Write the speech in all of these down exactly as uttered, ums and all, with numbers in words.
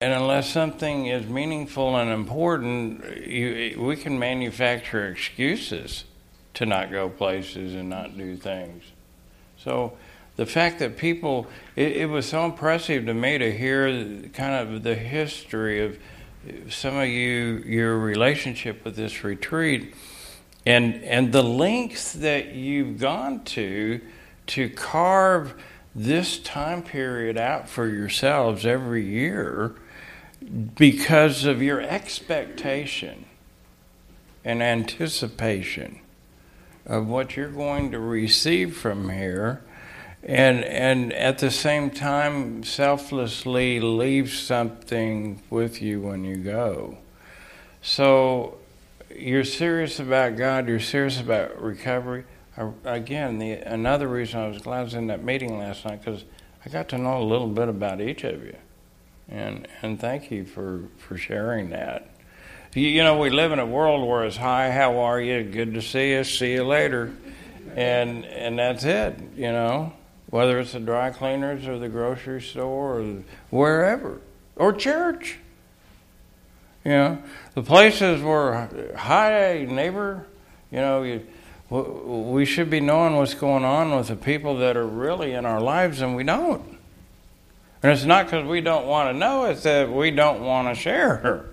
And unless something is meaningful and important, you, we can manufacture excuses to not go places and not do things. So the fact that people, it, it was so impressive to me to hear kind of the history of some of you, your relationship with this retreat, and and the lengths that you've gone to to carve this time period out for yourselves every year because of your expectation and anticipation of what you're going to receive from here, and and at the same time selflessly leave something with you when you go. So you're serious about God, you're serious about recovery. Again, the another reason I was glad I was in that meeting last night, because I got to know a little bit about each of you. And and thank you for, for sharing that. You, you know, we live in a world where it's, hi, how are you? Good to see you. See you later. And and that's it, you know. Whether it's the dry cleaners or the grocery store or wherever. Or church. You know, the places where, hi, neighbor, you know, you, we should be knowing what's going on with the people that are really in our lives, and we don't. And it's not because we don't want to know, it's that we don't want to share.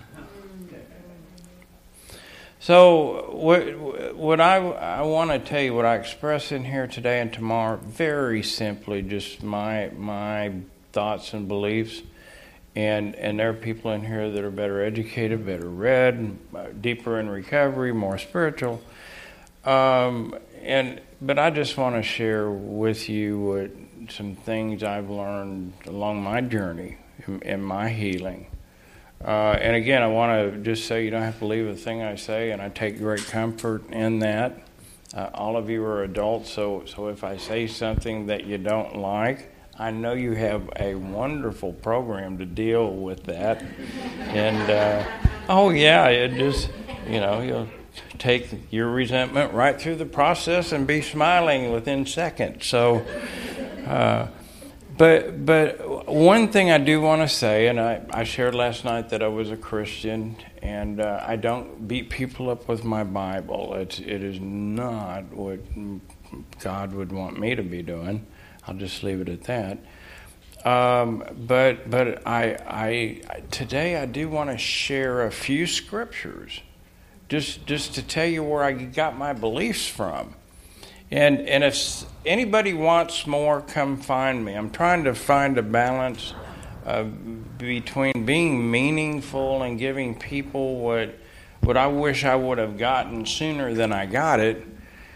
So what, what I, I want to tell you, what I express in here today and tomorrow, very simply just my my thoughts and beliefs. And and there are people in here that are better educated, better read, deeper in recovery, more spiritual. Um, and but I just want to share with you what, some things I've learned along my journey in, in my healing. Uh, and again, I want to just say you don't have to believe a thing I say, and I take great comfort in that. Uh, all of you are adults, so so if I say something that you don't like, I know you have a wonderful program to deal with that. And, uh, oh, yeah, it just, you know, you'll take your resentment right through the process and be smiling within seconds. So, uh, but but one thing I do want to say, and I, I shared last night that I was a Christian, and uh, I don't beat people up with my Bible. It's, it is not what God would want me to be doing. I'll just leave it at that. Um, but but I I today I do want to share a few scriptures, just just to tell you where I got my beliefs from, and and if anybody wants more, come find me. I'm trying to find a balance uh, between being meaningful and giving people what what I wish I would have gotten sooner than I got it,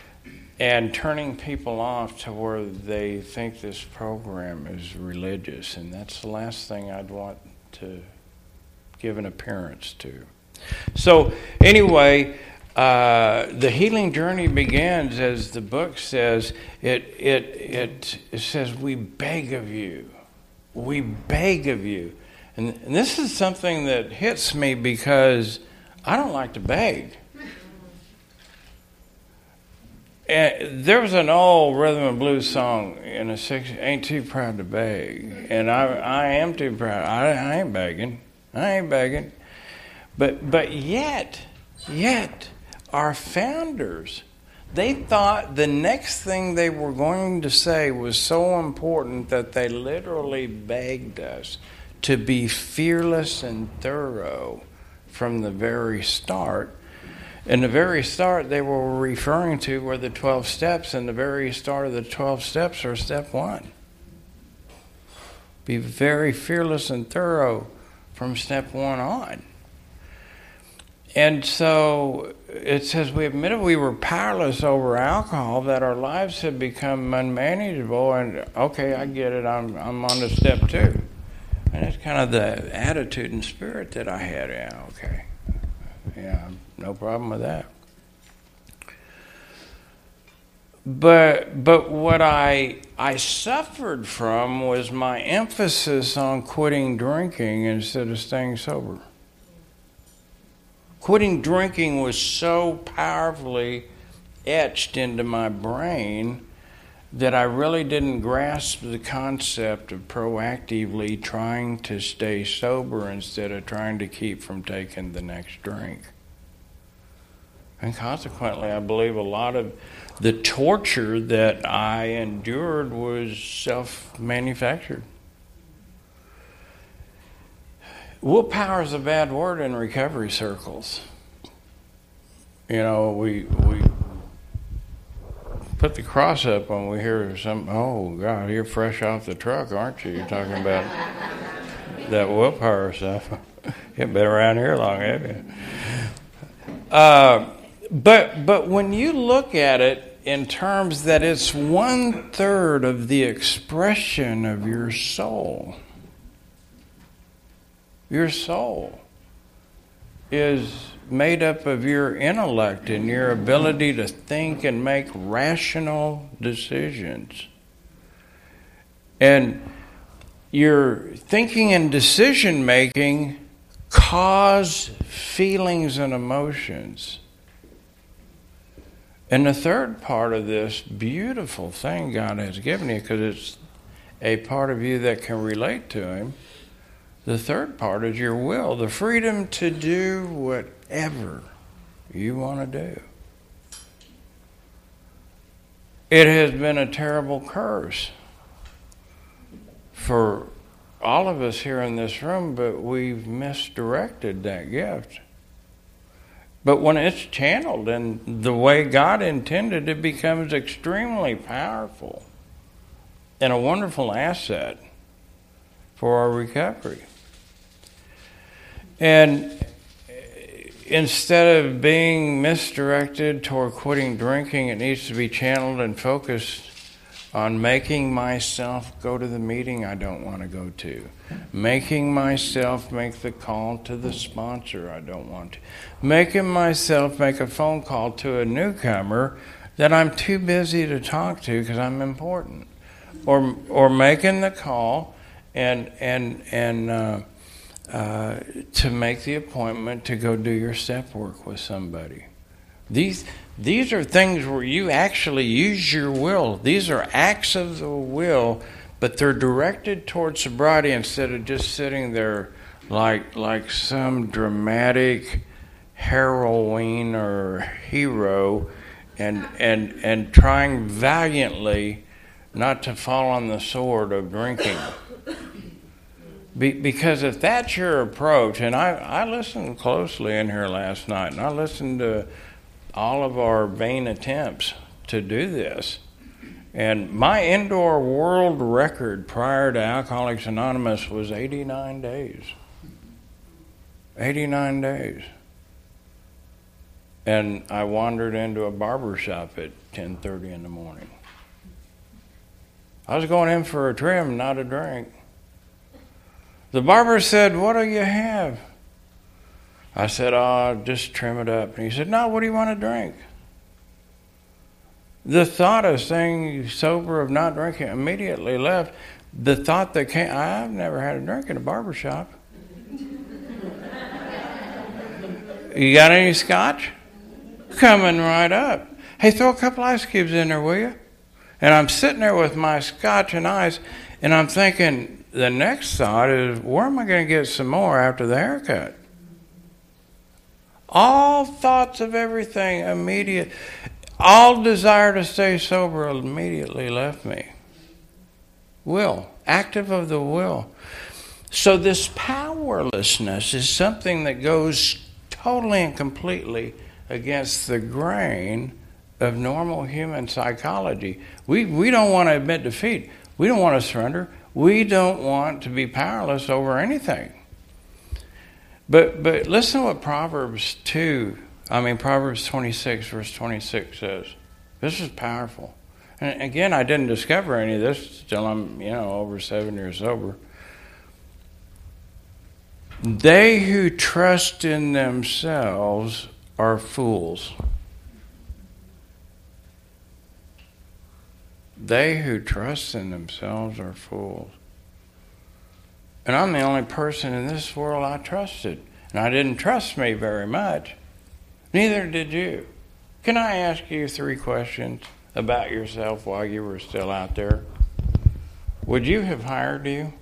and turning people off to where they think this program is religious. And that's the last thing I'd want to give an appearance to. So anyway, uh, the healing journey begins, as the book says, it, it, it, it says, we beg of you. We beg of you. And, and this is something that hits me because I don't like to beg. And there was an old rhythm and blues song in the sixties, ain't too proud to beg. And I I am too proud. I, I ain't begging. I ain't begging. But but yet, yet, our founders, they thought the next thing they were going to say was so important that they literally begged us to be fearless and thorough from the very start. In the very start, they were referring to were the twelve steps, and the very start of the twelve steps are step one. Be very fearless and thorough from step one on. And so it says, we admitted we were powerless over alcohol, that our lives had become unmanageable, and okay, I get it, I'm I'm on to step two. And that's kind of the attitude and spirit that I had. Yeah, okay. Yeah, no problem with that. But but what I I suffered from was my emphasis on quitting drinking instead of staying sober. Quitting drinking was so powerfully etched into my brain that I really didn't grasp the concept of proactively trying to stay sober instead of trying to keep from taking the next drink. And consequently, I believe a lot of the torture that I endured was self-manufactured. Willpower is a bad word in recovery circles. You know, we we put the cross up when we hear some, oh, God, you're fresh off the truck, aren't you? You're talking about that willpower stuff. You've been around here long, haven't you? Uh, but, but when you look at it in terms that it's one-third of the expression of your soul, your soul is made up of your intellect and your ability to think and make rational decisions. And your thinking and decision making cause feelings and emotions. And the third part of this beautiful thing God has given you, because it's a part of you that can relate to Him, the third part is your will, the freedom to do whatever you want to do. It has been a terrible curse for all of us here in this room, but we've misdirected that gift. But when it's channeled in the way God intended, it becomes extremely powerful and a wonderful asset for our recovery. And instead of being misdirected toward quitting drinking, it needs to be channeled and focused on making myself go to the meeting I don't want to go to. Making myself make the call to the sponsor I don't want to. Making myself make a phone call to a newcomer that I'm too busy to talk to because I'm important. Or or making the call and and and uh, uh, to make the appointment to go do your step work with somebody. These these are things where you actually use your will. These are acts of the will, but they're directed towards sobriety instead of just sitting there like like some dramatic heroine or hero and and and trying valiantly not to fall on the sword of drinking. Be, because if that's your approach, and I, I listened closely in here last night, and I listened to all of our vain attempts to do this. And my indoor world record prior to Alcoholics Anonymous was eighty-nine days. eighty-nine days. And I wandered into a barber shop at ten thirty in the morning. I was going in for a trim, not a drink. The barber said, "What do you have?" I said, "Oh, just trim it up." And he said, "No, what do you want to drink?" The thought of staying sober, of not drinking, immediately left. The thought that came, I've never had a drink in a barber shop. You got any scotch? Coming right up. Hey, throw a couple ice cubes in there, will you? And I'm sitting there with my scotch and ice, and I'm thinking, the next thought is, where am I going to get some more after the haircut? All thoughts of everything immediate, all desire to stay sober immediately left me. Will, active of the will. So this powerlessness is something that goes totally and completely against the grain of normal human psychology. We we don't want to admit defeat. We don't want to surrender. We don't want to be powerless over anything. But but listen to what Proverbs two, I mean Proverbs twenty-six verse twenty-six says. This is powerful. And again, I didn't discover any of this till I'm, you know, over seven years sober. They who trust in themselves are fools. They who trust in themselves are fools. And I'm the only person in this world I trusted. And I didn't trust me very much. Neither did you. Can I ask you three questions? about yourself while you were still out there, would you have hired you?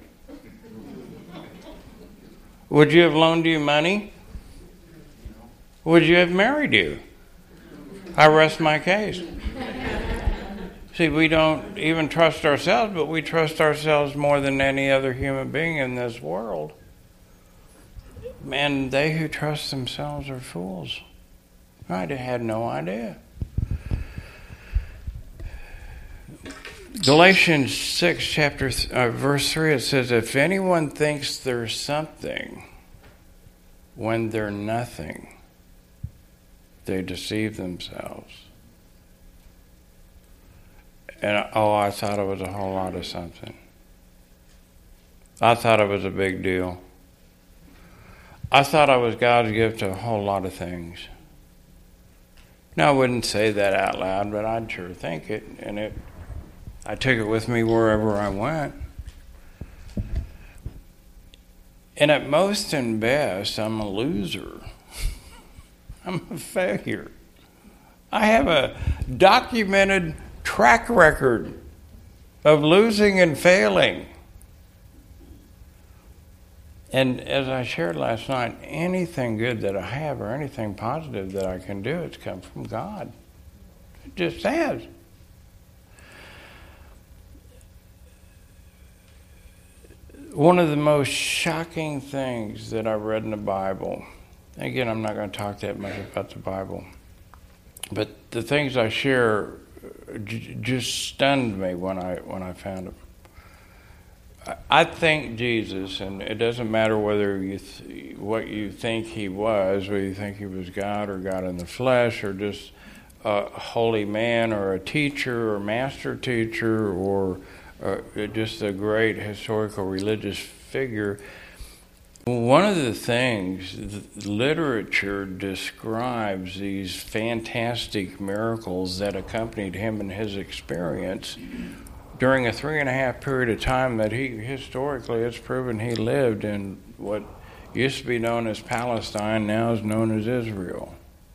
Would you have loaned you money? Would you have married you? I rest my case. See, we don't even trust ourselves, but we trust ourselves more than any other human being in this world. And they who trust themselves are fools. I had no idea. Galatians six, chapter th- uh, verse three, it says, if anyone thinks they're something when they're nothing, they deceive themselves. And oh, I thought it was a whole lot of something. I thought it was a big deal. I thought I was God's gift to a whole lot of things. Now, I wouldn't say that out loud, but I'd sure think it, and it. I took it with me wherever I went. And at most and best, I'm a loser. I'm a failure. I have a documented track record of losing and failing. And as I shared last night, anything good that I have or anything positive that I can do, it's come from God. It just has. One of the most shocking things that I read in the Bible, again, I'm not going to talk that much about the Bible, but the things I share j- just stunned me when I when I found them. I think Jesus, and it doesn't matter whether you th- what you think he was, whether you think he was God or God in the flesh, or just a holy man, or a teacher, or master teacher, or uh, just a great historical religious figure. One of the things, the literature describes these fantastic miracles that accompanied him in his experience during a three and a half period of time that he, historically, it's proven he lived in what used to be known as Palestine, now is known as Israel.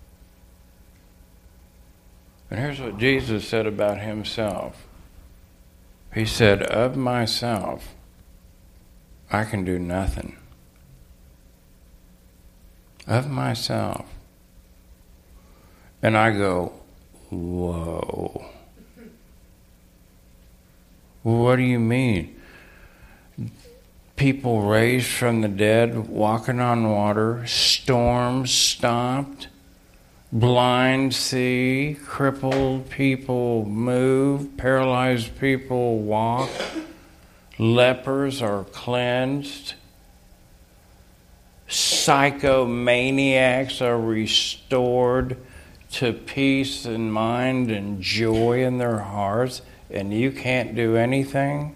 And here's what Jesus said about himself. He said, of myself, I can do nothing. Of myself. And I go, whoa. What do you mean? People raised from the dead, walking on water, storms stopped, blind see, crippled people move, paralyzed people walk, lepers are cleansed, psychomaniacs are restored to peace in mind and joy in their hearts. And you can't do anything?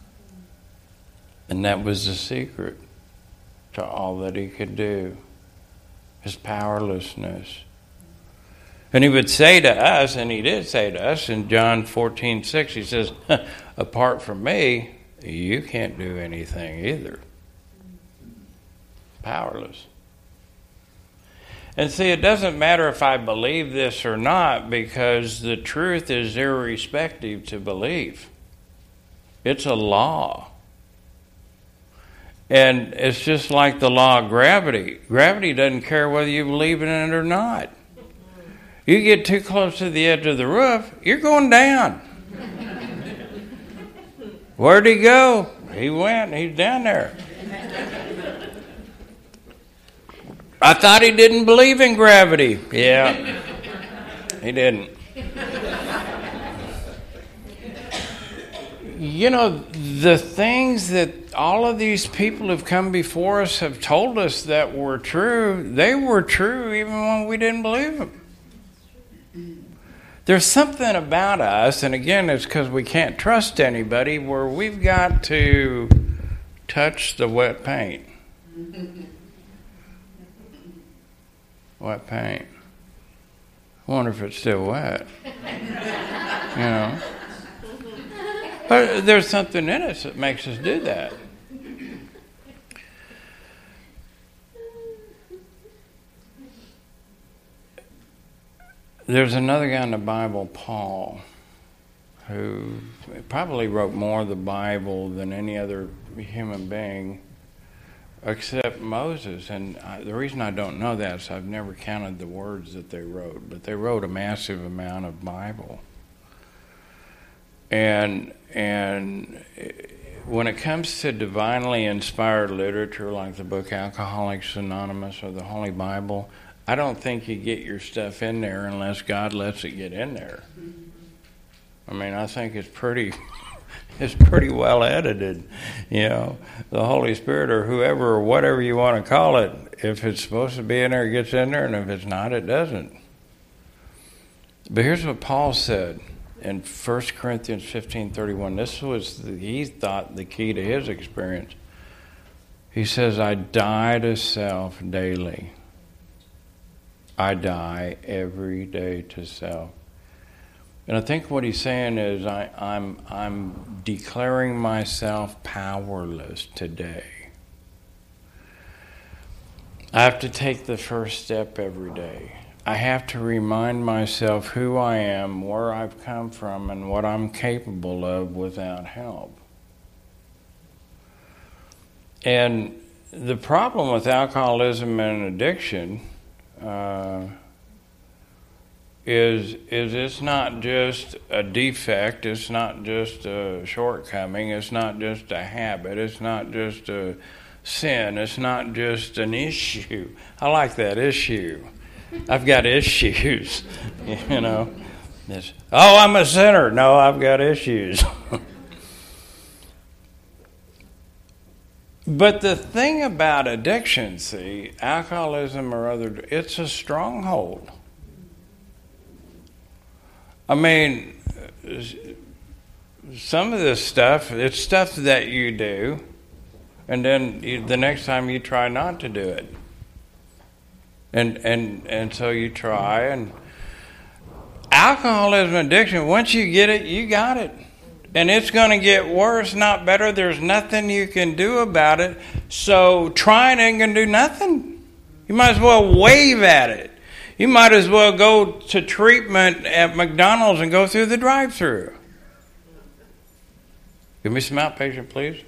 And that was the secret to all that he could do. His powerlessness. And he would say to us, and he did say to us in John fourteen six, he says, apart from me, you can't do anything either. Powerless. And see, it doesn't matter if I believe this or not, because the truth is irrespective to belief. It's a law. And it's just like the law of gravity. Gravity doesn't care whether you believe in it or not. You get too close to the edge of the roof, you're going down. Where'd he go? He went, he's down there. I thought he didn't believe in gravity. Yeah, he didn't. You know, the things that all of these people who've come before us have told us that were true, they were true even when we didn't believe them. There's something about us, and again, it's because we can't trust anybody, where we've got to touch the wet paint. Wet paint. I wonder if it's still wet. You know. But there's something in us that makes us do that. there's another guy in the Bible, Paul, who probably wrote more of the Bible than any other human being except Moses. And I, the reason I don't know that is I've never counted the words that they wrote, but they wrote a massive amount of Bible. And and when it comes to divinely inspired literature like the book Alcoholics Anonymous or the Holy Bible, I don't think you get your stuff in there unless God lets it get in there. I mean, I think it's pretty it's pretty well edited. You know, the Holy Spirit or whoever or whatever you want to call it, if it's supposed to be in there, it gets in there, and if it's not, it doesn't. But here's what Paul said in First Corinthians fifteen thirty-one. This was, the, he thought, the key to his experience. He says, I die to self daily. I die every day to self. And I think what he's saying is I, I'm, I'm declaring myself powerless today. I have to take the first step every day. I have to remind myself who I am, where I've come from, and what I'm capable of without help. And the problem with alcoholism and addiction uh, is is it's not just a defect, it's not just a shortcoming, it's not just a habit, it's not just a sin, it's not just an issue. I like that, issue. I've got issues, you know. It's, oh, I'm a sinner. No, I've got issues. But the thing about addiction, see, alcoholism or other, it's a stronghold. I mean, some of this stuff, it's stuff that you do, and then you, the next time you try not to do it. And and and so you try, and alcoholism addiction, once you get it, you got it. And it's going to get worse, not better. There's nothing you can do about it. So trying ain't going to do nothing. You might as well wave at it. You might as well go to treatment at McDonald's and go through the drive-thru. Give me some outpatient, please.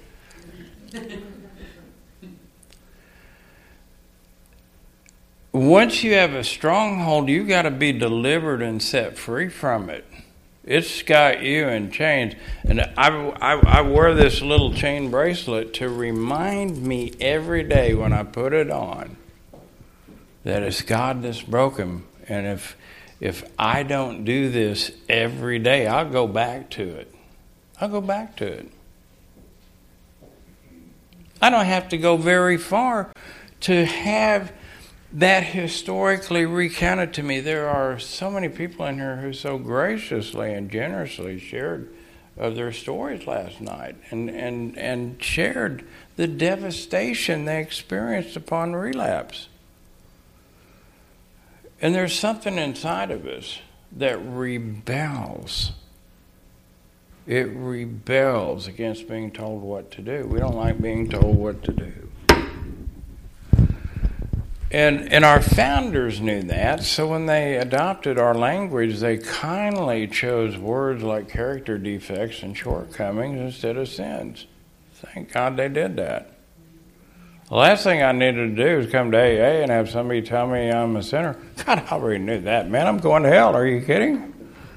Once you have a stronghold, you got to be delivered and set free from it. It's got you in chains. And I, I, I wear this little chain bracelet to remind me every day when I put it on that it's God that's broken. And if if I don't do this every day, I'll go back to it. I'll go back to it. I don't have to go very far to have that historically recounted to me. There are so many people in here who so graciously and generously shared of their stories last night and, and, and shared the devastation they experienced upon relapse. And there's something inside of us that rebels. It rebels against being told what to do. We don't like being told what to do. And and our founders knew that, so when they adopted our language, they kindly chose words like character defects and shortcomings instead of sins. Thank God they did that. The last thing I needed to do is come to A A and have somebody tell me I'm a sinner. God, I already knew that. Man, I'm going to hell. Are you kidding?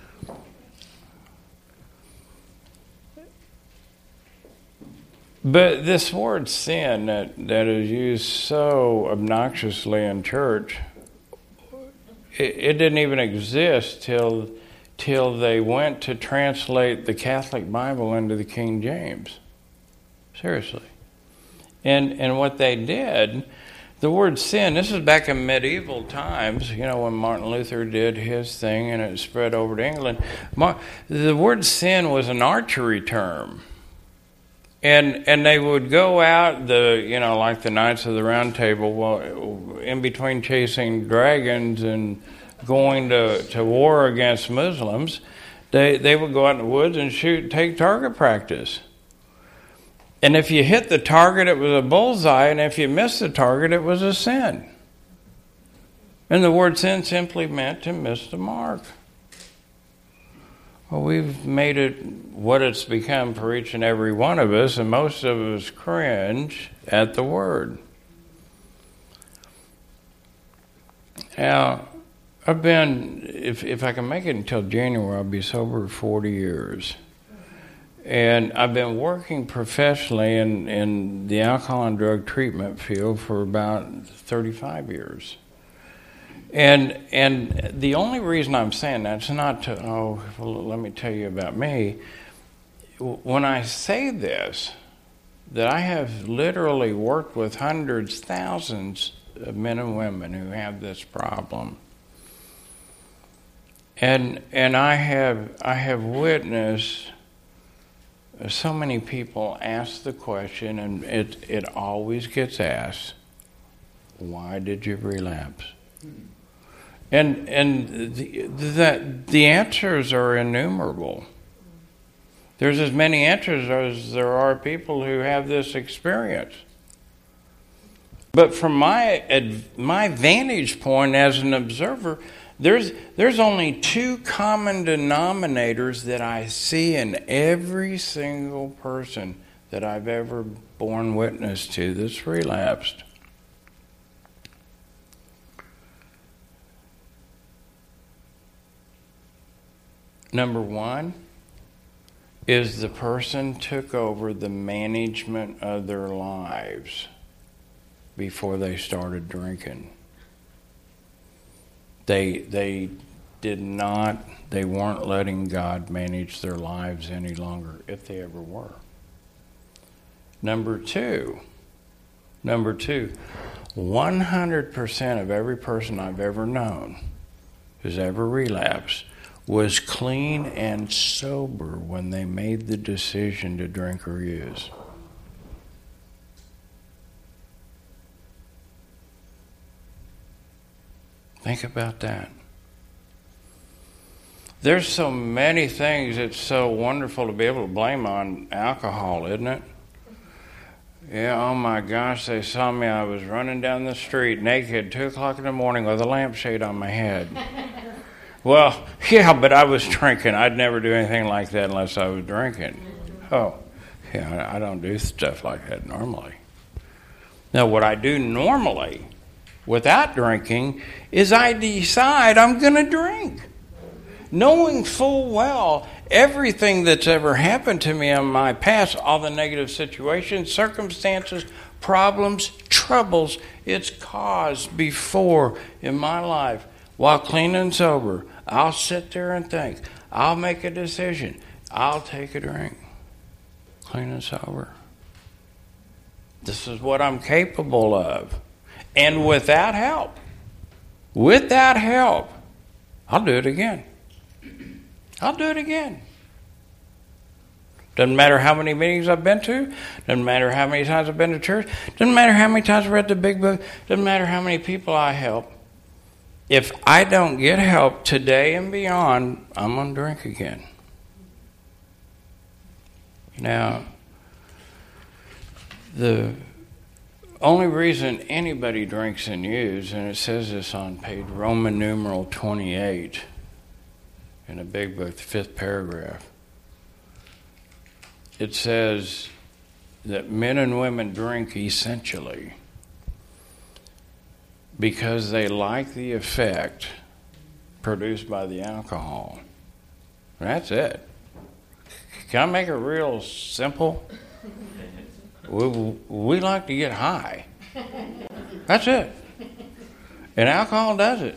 But this word sin that, that is used so obnoxiously in church, it, it didn't even exist till till they went to translate the Catholic Bible into the King James. Seriously. And and what they did, the word sin, this is back in medieval times, you know, when Martin Luther did his thing and it spread over to England. The word sin was an archery term. And and they would go out, the you know, like the Knights of the Round Table, well, in between chasing dragons and going to, to war against Muslims, they, they would go out in the woods and shoot, take target practice. And if you hit the target, it was a bullseye, and if you missed the target, it was a sin. And the word sin simply meant to miss the mark. Well, we've made it what it's become for each and every one of us, and most of us cringe at the word. Now, I've been, if if I can make it until January, I'll be sober forty years. And I've been working professionally in, in the alcohol and drug treatment field for about thirty-five years. And and the only reason I'm saying that is not to, oh, well, let me tell you about me. When I say this, that I have literally worked with hundreds, thousands of men and women who have this problem. And and I have I have witnessed so many people ask the question, and it it always gets asked, why did you relapse? And and the, the, the answers are innumerable. There's as many answers as there are people who have this experience. But from my my vantage point as an observer, there's there's only two common denominators that I see in every single person that I've ever borne witness to that's relapsed. Number one is the person took over the management of their lives before they started drinking. They they did not, they weren't letting God manage their lives any longer, if they ever were. Number two, number two, one hundred percent of every person I've ever known who's ever relapsed was clean and sober when they made the decision to drink or use. Think about that. There's so many things it's so wonderful to be able to blame on alcohol, isn't it? Yeah, oh my gosh, they saw me. I was running down the street naked, two o'clock in the morning with a lampshade on my head. Well, yeah, but I was drinking. I'd never do anything like that unless I was drinking. Oh, yeah, I don't do stuff like that normally. Now, what I do normally without drinking is I decide I'm going to drink, knowing full well everything that's ever happened to me in my past, all the negative situations, circumstances, problems, troubles it's caused before in my life. While clean and sober, I'll sit there and think. I'll make a decision. I'll take a drink. Clean and sober. This is what I'm capable of. And without help, without help, I'll do it again. I'll do it again. Doesn't matter how many meetings I've been to. Doesn't matter how many times I've been to church. Doesn't matter how many times I've read the big book. Doesn't matter how many people I help. If I don't get help today and beyond, I'm going to drink again. Now, the only reason anybody drinks and uses, and it says this on page Roman numeral twenty-eight in the big book, the fifth paragraph, it says that men and women drink essentially because they like the effect produced by the alcohol. That's it. Can I make it real simple? We, we like to get high. That's it. And alcohol does it.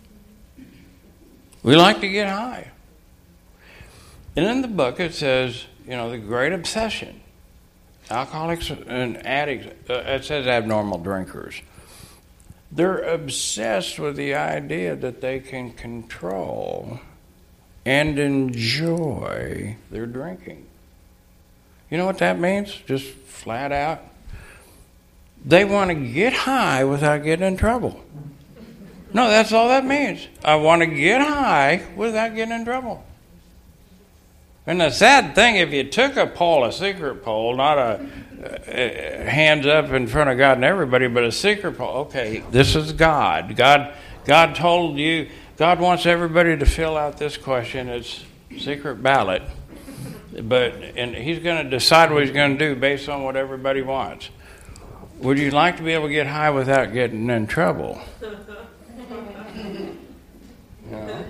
We like to get high. And in the book it says, you know, the great obsession. Alcoholics and addicts, uh, it says abnormal drinkers. They're obsessed with the idea that they can control and enjoy their drinking. You know what that means? Just flat out. They want to get high without getting in trouble. No, that's all that means. I want to get high without getting in trouble. And the sad thing, if you took a poll, a secret poll, not a uh, hands up in front of God and everybody, but a secret poll, okay, this is God. God God told you, God wants everybody to fill out this question. It's secret ballot. But and he's going to decide what he's going to do based on what everybody wants. Would you like to be able to get high without getting in trouble? No.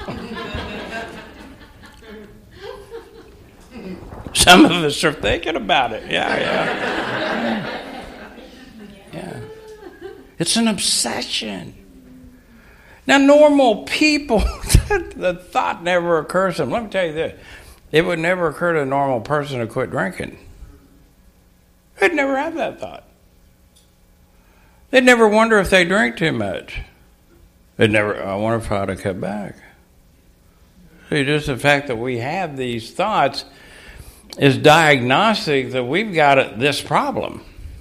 Some of us are thinking about it. Yeah, yeah. Yeah. It's an obsession. Now, normal people, the thought never occurs to them. Let me tell you this. It would never occur to a normal person to quit drinking. They'd never have that thought. They'd never wonder if they drink too much. They'd never, I wonder if I ought to cut back. See, just the fact that we have these thoughts is diagnostic that we've got this problem.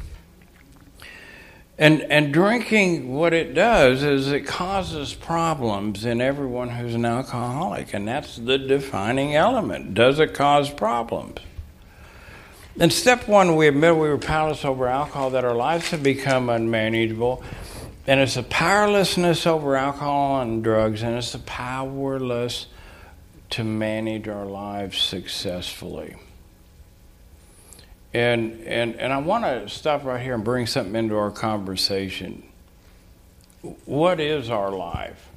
And and drinking, what it does is it causes problems in everyone who's an alcoholic, and that's the defining element. Does it cause problems? In step one, we admit we were powerless over alcohol, that our lives have become unmanageable, and it's a powerlessness over alcohol and drugs, and it's a powerless to manage our lives successfully. And, and and I want to stop right here and bring something into our conversation. What is our life?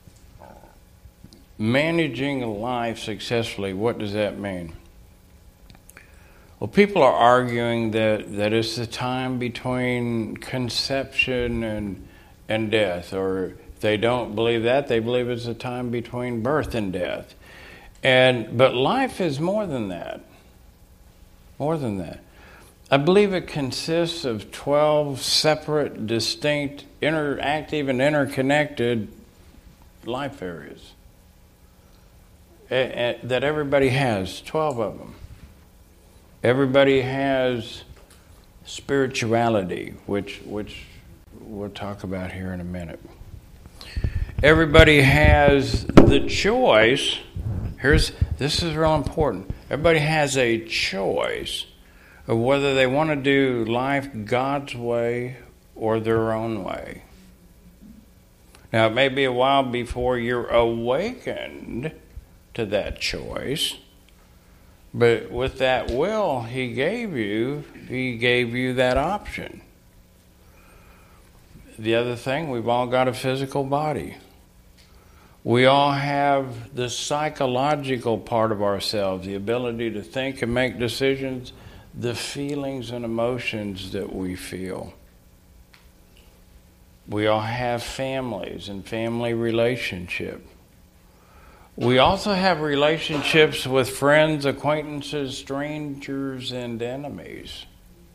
Managing life successfully, what does that mean? Well, people are arguing that, that it's the time between conception and and death, or if they don't believe that, they believe it's the time between birth and death. And but life is more than that. More than that. I believe it consists of twelve separate, distinct, interactive, and interconnected life areas that everybody has, twelve of them. Everybody has spirituality, which which we'll talk about here in a minute. Everybody has the choice. Here's this is real important. Everybody has a choice of whether they want to do life God's way or their own way. Now, it may be a while before you're awakened to that choice, but with that will He gave you, He gave you that option. The other thing, we've all got a physical body. We all have the psychological part of ourselves, the ability to think and make decisions, the feelings and emotions that we feel. We all have families and family relationship. We also have relationships with friends, acquaintances, strangers, and enemies.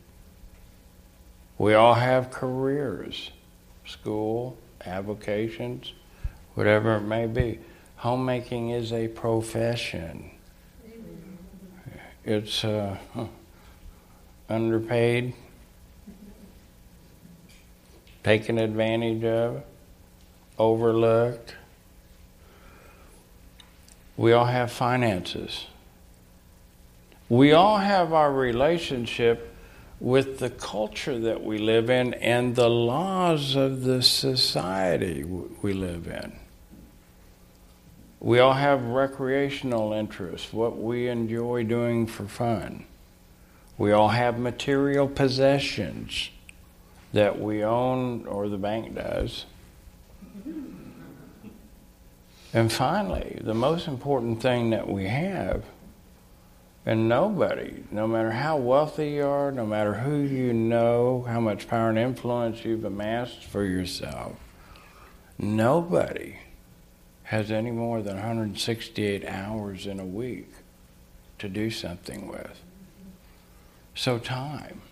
We all have careers, school, avocations, whatever it may be. Homemaking is a profession. It's uh, underpaid, taken advantage of, overlooked. We all have finances. We all have our relationship with the culture that we live in and the laws of the society we live in. We all have recreational interests, what we enjoy doing for fun. We all have material possessions that we own or the bank does. And finally, the most important thing that we have, and nobody, no matter how wealthy you are, no matter who you know, how much power and influence you've amassed for yourself, nobody has any more than one hundred sixty-eight hours in a week to do something with. So time.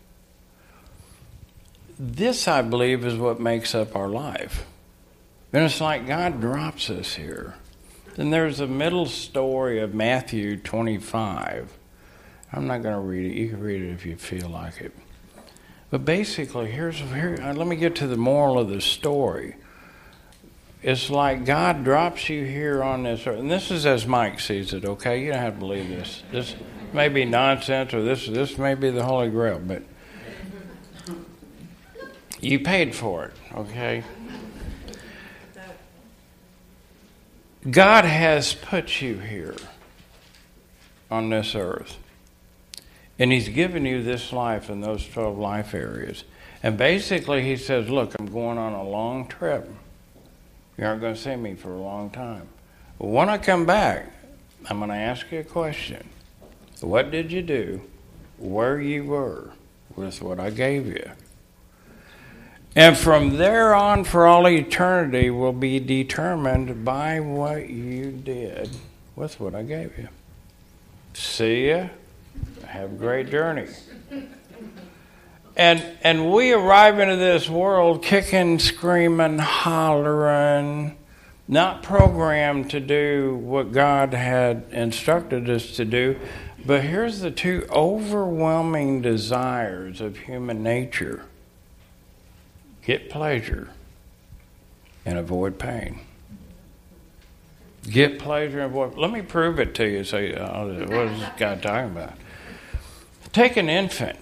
This, I believe, is what makes up our life. And it's like God drops us here. Then there's a middle story of Matthew twenty-five. I'm not going to read it. You can read it if you feel like it. But basically, here's here. Let me get to the moral of the story. It's like God drops you here on this earth. And this is as Mike sees it, okay? You don't have to believe this. This may be nonsense, or this this may be the Holy Grail, but you paid for it, okay? God has put you here on this earth. And He's given you this life and those twelve life areas. And basically He says, look, I'm going on a long trip. You aren't going to see me for a long time. But when I come back, I'm going to ask you a question. What did you do where you were with what I gave you? And from there on for all eternity will be determined by what you did with what I gave you. See ya. Have a great journey. And and we arrive into this world kicking, screaming, hollering, not programmed to do what God had instructed us to do. But here's the two overwhelming desires of human nature. Get pleasure and avoid pain. Get pleasure and avoid... Let me prove it to you. So, uh, what is this guy talking about? Take an infant.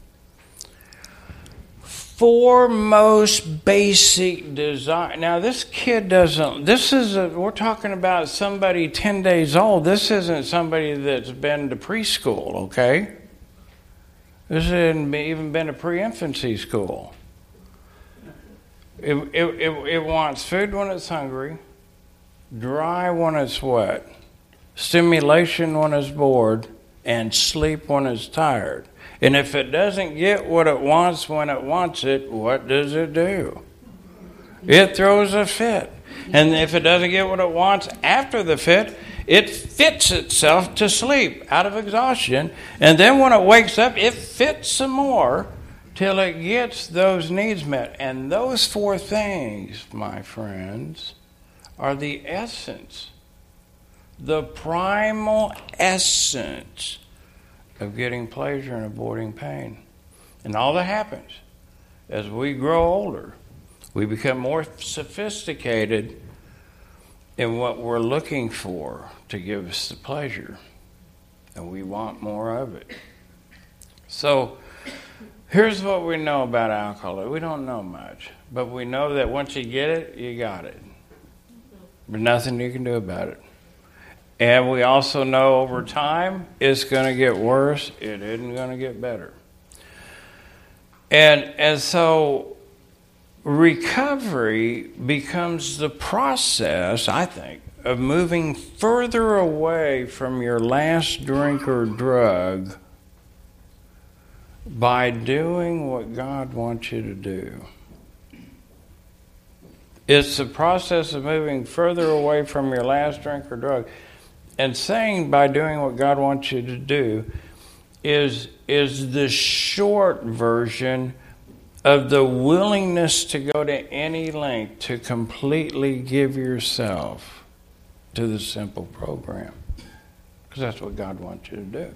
Foremost basic desire. Now, this kid doesn't... This is... A, we're talking about somebody ten days old. This isn't somebody that's been to preschool, okay? This hasn't even been to pre-infancy school. It, it, it, it wants food when it's hungry, dry when it's wet, stimulation when it's bored, and sleep when it's tired. And if it doesn't get what it wants when it wants it, what does it do? It throws a fit. And if it doesn't get what it wants after the fit, it fits itself to sleep out of exhaustion. And then when it wakes up, it fits some more till it gets those needs met. And those four things, my friends, are the essence, the primal essence of getting pleasure and avoiding pain. And all that happens as we grow older, we become more sophisticated in what we're looking for to give us the pleasure. And we want more of it. So, here's what we know about alcohol. We don't know much, but we know that once you get it, you got it. There's nothing you can do about it. And we also know over time, it's going to get worse. It isn't going to get better. And, and so recovery becomes the process, I think, of moving further away from your last drink or drug by doing what God wants you to do. It's the process of moving further away from your last drink or drug. And saying by doing what God wants you to do is, is the short version of the willingness to go to any length to completely give yourself to the simple program. Because that's what God wants you to do.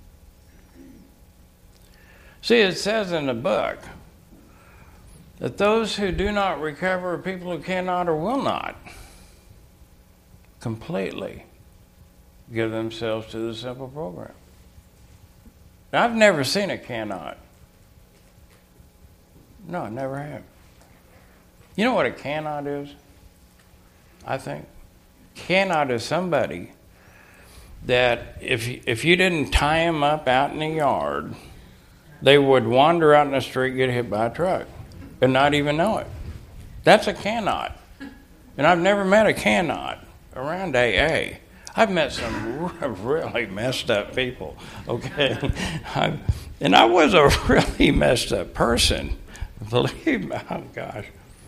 See, it says in the book that those who do not recover are people who cannot or will not completely give themselves to the simple program. Now, I've never seen a cannot. No, I never have. You know what a cannot is? I think. Cannot is somebody that if if you didn't tie them up out in the yard, they would wander out in the street, get hit by a truck, and not even know it. That's a cannot. And I've never met a cannot around A A. I've met some really messed up people, okay? I, and I was a really messed up person. Believe me, oh gosh.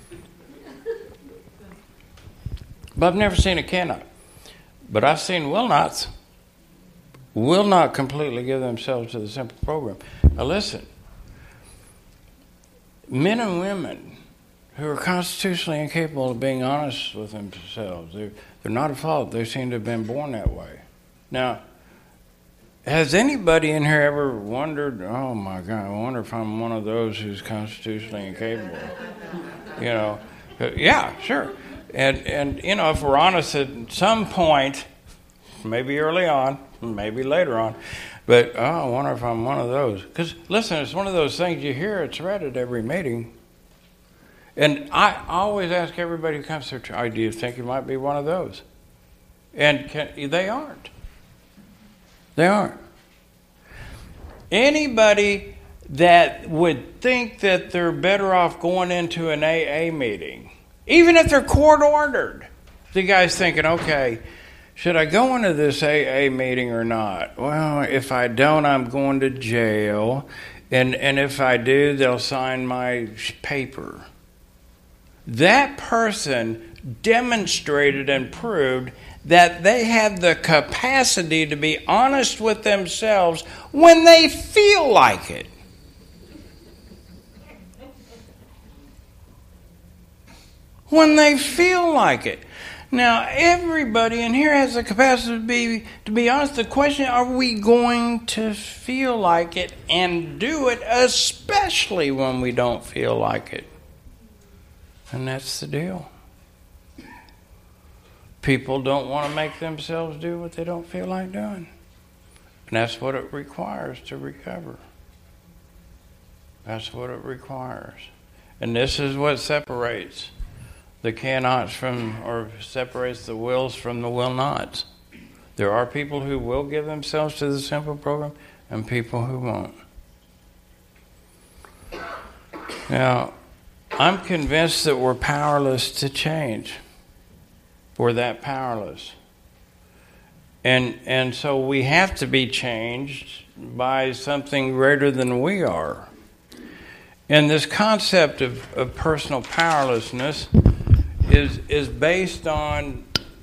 But I've never seen a cannot. But I've seen will nots. Will not completely give themselves to the simple program. Now listen, men and women who are constitutionally incapable of being honest with themselves, they're, they're not at fault. They seem to have been born that way. Now, has anybody in here ever wondered, oh my God, I wonder if I'm one of those who's constitutionally incapable? You know, yeah, sure. And, and you know, if we're honest at some point, maybe early on, maybe later on, but oh, I wonder if I'm one of those. Because, listen, it's one of those things you hear, it's read at every meeting. And I always ask everybody who comes to church, do you think you might be one of those? And can, they aren't. They aren't. Anybody that would think that they're better off going into an A A meeting, even if they're court ordered, the guy's thinking, okay, should I go into this A A meeting or not? Well, if I don't, I'm going to jail. And, and if I do, they'll sign my paper. That person demonstrated and proved that they have the capacity to be honest with themselves when they feel like it. When they feel like it. Now, everybody in here has the capacity to be, to be honest. The question, are we going to feel like it and do it, especially when we don't feel like it? And that's the deal. People don't want to make themselves do what they don't feel like doing. And that's what it requires to recover. That's what it requires. And this is what separates the cannots from, or separates the wills from the will nots. There are people who will give themselves to the simple program and people who won't. Now, I'm convinced that we're powerless to change. We're that powerless. And and so we have to be changed by something greater than we are. And this concept of, of personal powerlessness is is based on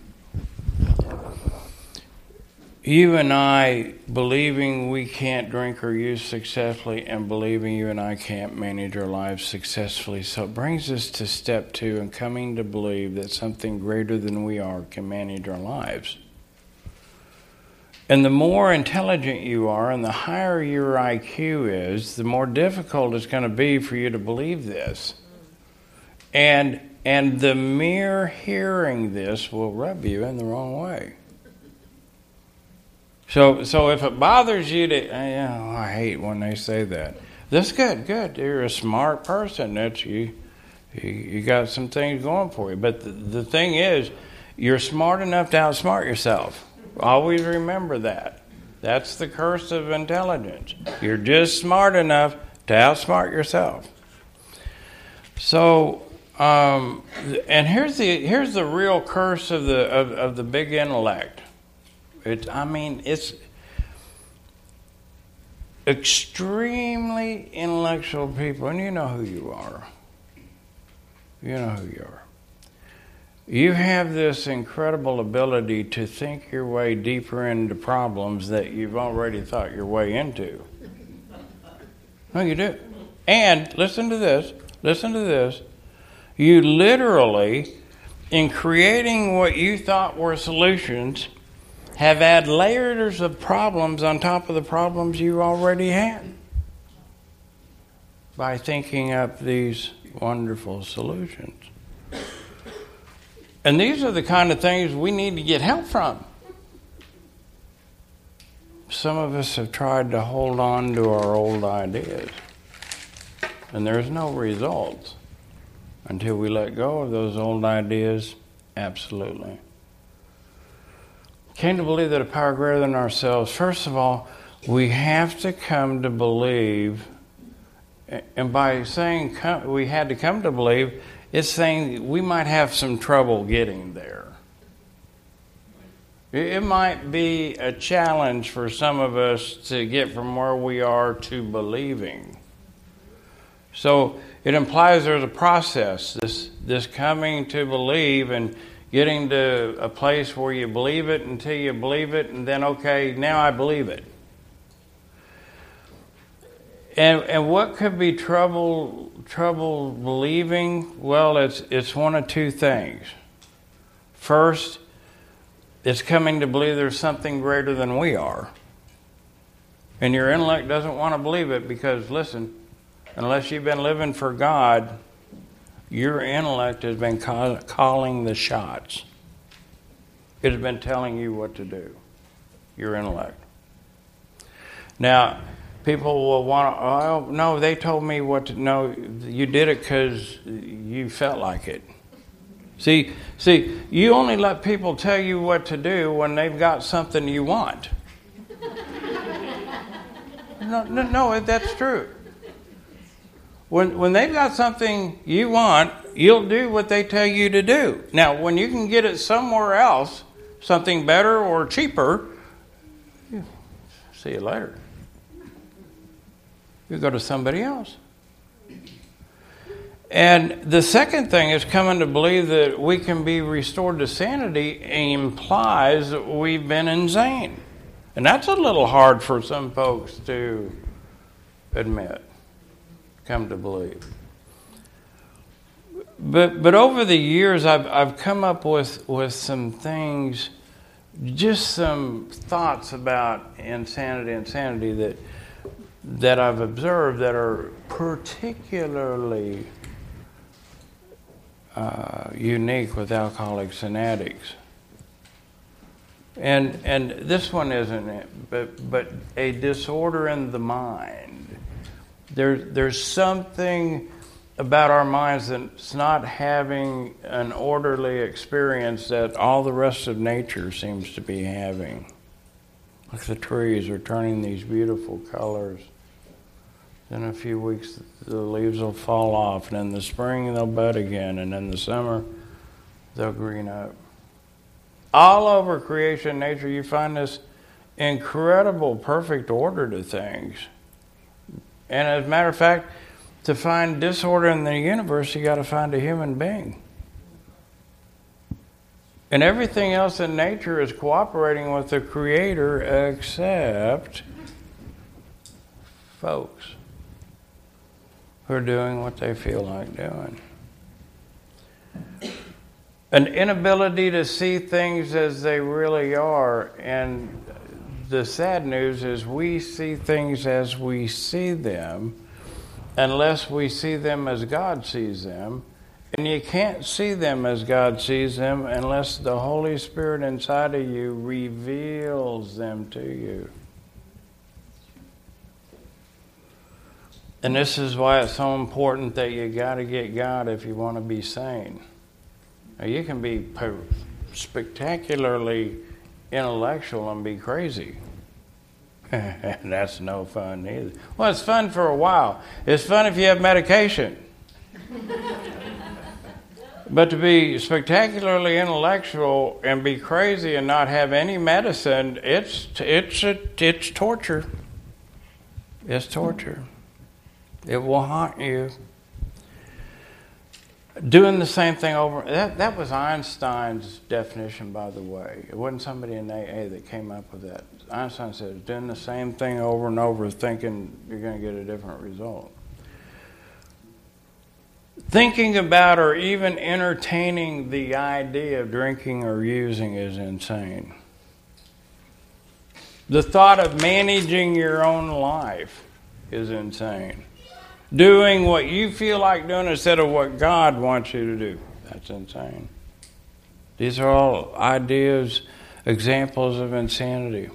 you and I believing we can't drink or use successfully and believing you and I can't manage our lives successfully. So it brings us to step two and coming to believe that something greater than we are can manage our lives. And the more intelligent you are and the higher your I Q is, the more difficult it's going to be for you to believe this. And and the mere hearing this will rub you in the wrong way. So so if it bothers you to, you know, I hate when they say that. That's good, good. You're a smart person. That's you. You, you got some things going for you. But the, the thing is, you're smart enough to outsmart yourself. Always remember that. That's the curse of intelligence. You're just smart enough to outsmart yourself. So, um, and here's the here's the real curse of the of, of the big intellect. It, I mean, it's extremely intellectual people, and you know who you are. You know who you are. You have this incredible ability to think your way deeper into problems that you've already thought your way into. No, you do. And listen to this. Listen to this. You literally, in creating what you thought were solutions, have added layers of problems on top of the problems you already had by thinking up these wonderful solutions. And these are the kind of things we need to get help from. Some of us have tried to hold on to our old ideas, and there's no results until we let go of those old ideas. Absolutely. Came to believe that a power greater than ourselves. First of all, we have to come to believe, and by saying come, we had to come to believe, it's saying we might have some trouble getting there. It might be a challenge for some of us to get from where we are to believing. So it implies there's a process, this this coming to believe and getting to a place where you believe it until you believe it, and then, okay, now I believe it. And and what could be trouble trouble believing? Well, it's it's one of two things. First, it's coming to believe there's something greater than we are. And your intellect doesn't want to believe it because, listen, unless you've been living for God, your intellect has been call, calling the shots. It has been telling you what to do. Your intellect. Now, people will want to, oh, no, they told me what to, no, you did it because you felt like it. See, see, you only let people tell you what to do when they've got something you want. No, no, no, that's true. When when they've got something you want, you'll do what they tell you to do. Now, when you can get it somewhere else, something better or cheaper, see you later. You go to somebody else. And the second thing is coming to believe that we can be restored to sanity implies that we've been insane. And that's a little hard for some folks to admit, come to believe. But but over the years, I've I've come up with, with some things, just some thoughts about insanity, insanity that that I've observed that are particularly uh, unique with alcoholics and addicts. And and this one isn't it, but but a disorder in the mind. There there's something about our minds that's not having an orderly experience that all the rest of nature seems to be having. Like the trees are turning these beautiful colors. In a few weeks, the leaves will fall off, and in the spring they'll bud again, and in the summer they'll green up. All over creation, nature, you find this incredible, perfect order to things. And as a matter of fact, to find disorder in the universe, you got to find a human being. And everything else in nature is cooperating with the Creator except folks who are doing what they feel like doing. An inability to see things as they really are. And the sad news is we see things as we see them unless we see them as God sees them. And you can't see them as God sees them unless the Holy Spirit inside of you reveals them to you. And this is why it's so important that you got to get God if you want to be sane. Now, you can be spectacularly intellectual and be crazy. And that's no fun either. Well, it's fun for a while. It's fun if you have medication. But to be spectacularly intellectual and be crazy and not have any medicine, it's it's a, it's torture. It's torture. It will haunt you. Doing the same thing over. That that was Einstein's definition, by the way. It wasn't somebody in A A that came up with that. Einstein says, doing the same thing over and over, thinking you're going to get a different result. Thinking about or even entertaining the idea of drinking or using is insane. The thought of managing your own life is insane. Doing what you feel like doing instead of what God wants you to do, that's insane. These are all ideas, examples of insanity.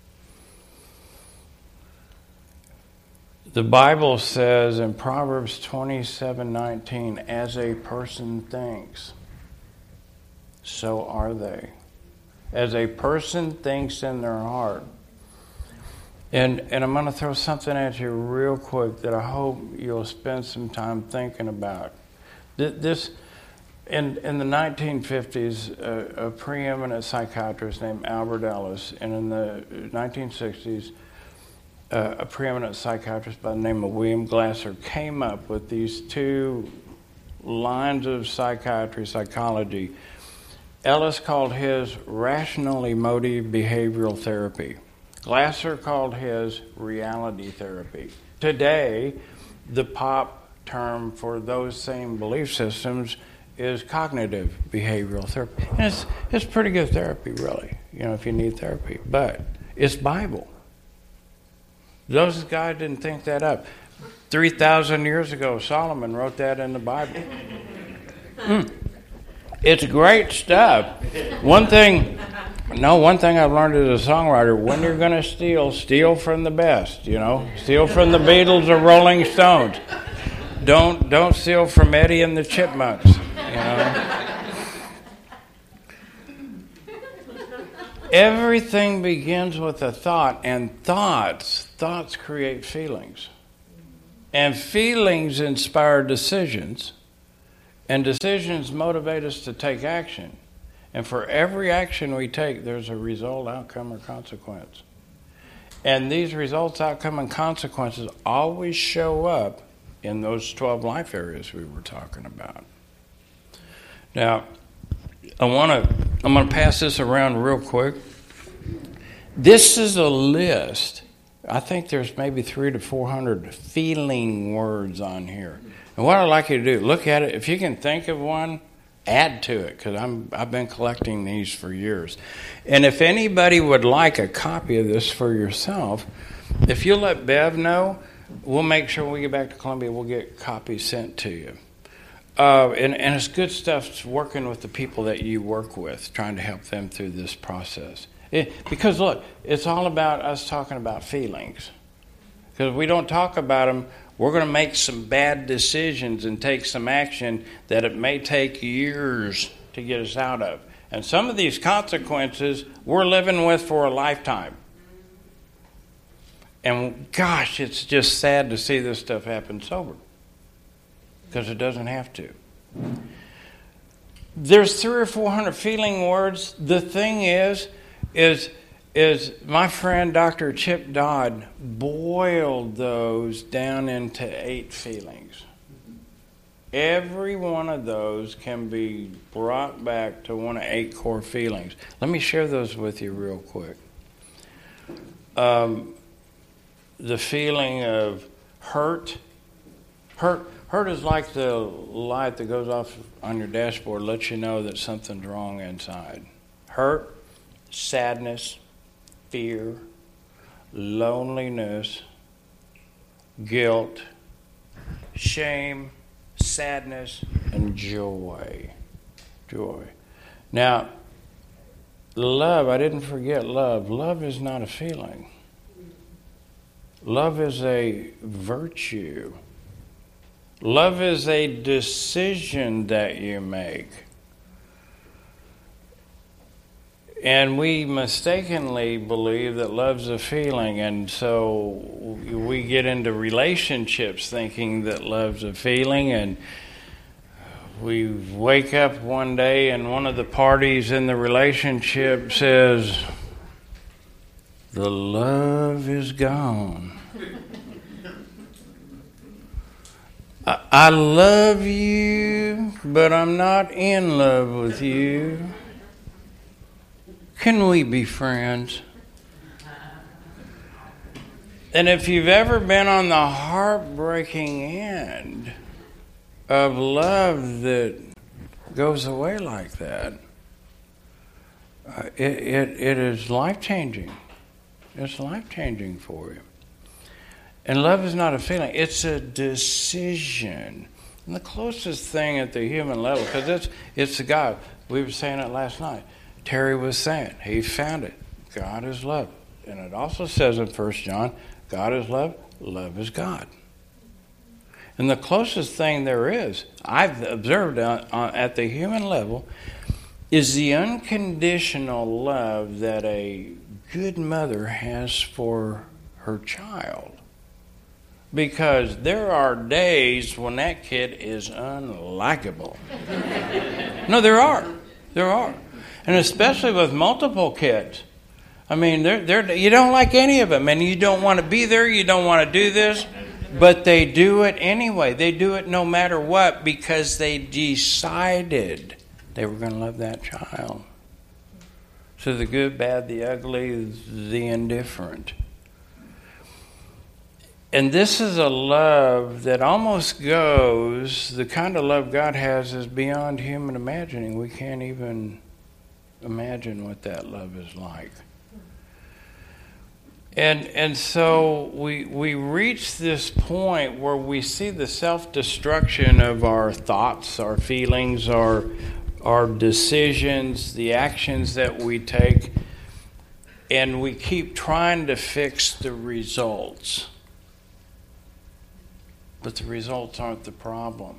The Bible says in Proverbs twenty-seven nineteen, as a person thinks, so are they. As a person thinks in their heart. And and I'm going to throw something at you real quick that I hope you'll spend some time thinking about. This, in in the nineteen fifties, a, a preeminent psychiatrist named Albert Ellis, and in the nineteen sixties, uh, a preeminent psychiatrist by the name of William Glasser came up with these two lines of psychiatry, psychology. Ellis called his rational emotive behavioral therapy. Glasser called his reality therapy. Today, the pop term for those same belief systems is cognitive behavioral therapy. And it's, it's pretty good therapy, really, you know, if you need therapy. But it's Bible. Those guys didn't think that up. three thousand years ago, Solomon wrote that in the Bible. Mm. It's great stuff. One thing... No, one thing I've learned as a songwriter, when you're going to steal, steal from the best, you know. Steal from the Beatles or Rolling Stones. Don't don't steal from Eddie and the Chipmunks, you know. Everything begins with a thought, and thoughts, thoughts create feelings. And feelings inspire decisions, and decisions motivate us to take action. And for every action we take, there's a result, outcome, or consequence. And these results, outcome, and consequences always show up in those twelve life areas we were talking about. Now, I want to, I'm going to pass this around real quick. This is a list. I think there's maybe three to four hundred feeling words on here. And what I'd like you to do, look at it. If you can think of one, add to it, because I'm I've been collecting these for years. And if anybody would like a copy of this for yourself, if you'll let Bev know, we'll make sure when we get back to Columbia, we'll get copies sent to you. Uh, and, and it's good stuff working with the people that you work with, trying to help them through this process. It, because look, it's all about us talking about feelings. Because if we don't talk about them, we're going to make some bad decisions and take some action that it may take years to get us out of. And some of these consequences we're living with for a lifetime. And gosh, it's just sad to see this stuff happen sober. Because it doesn't have to. There's three or four hundred feeling words. The thing is, is, is my friend Doctor Chip Dodd boiled those down into eight feelings. Every one of those can be brought back to one of eight core feelings. Let me share those with you real quick. Um, the feeling of hurt. Hurt, hurt is like the light that goes off on your dashboard, lets you know that something's wrong inside. Hurt, sadness, fear, loneliness, guilt, shame, sadness, and joy. Joy. Now, love, I didn't forget love. Love is not a feeling. Love is a virtue. Love is a decision that you make. And we mistakenly believe that love's a feeling, and so we get into relationships thinking that love's a feeling, and we wake up one day and one of the parties in the relationship says, "The love is gone. I, I love you, but I'm not in love with you. Can we be friends?" And if you've ever been on the heartbreaking end of love that goes away like that, uh, it, it, it is life-changing. It's life-changing for you. And love is not a feeling. It's a decision. And the closest thing at the human level, because it's, it's the God. We were saying it last night. Terry was saying, he found it. God is love. And it also says in First John, God is love, love is God. And the closest thing there is, I've observed on, on, at the human level, is the unconditional love that a good mother has for her child. Because there are days when that kid is unlikable. No, there are. There are. And especially with multiple kids. I mean, they're, they're, you don't like any of them, and you don't want to be there, you don't want to do this, but they do it anyway. They do it no matter what because they decided they were going to love that child. So the good, bad, the ugly, the indifferent. And this is a love that almost goes, the kind of love God has is beyond human imagining. We can't even imagine what that love is like. And and so we we reach this point where we see the self-destruction of our thoughts, our feelings, our our decisions, the actions that we take, and we keep trying to fix the results. But the results aren't the problem.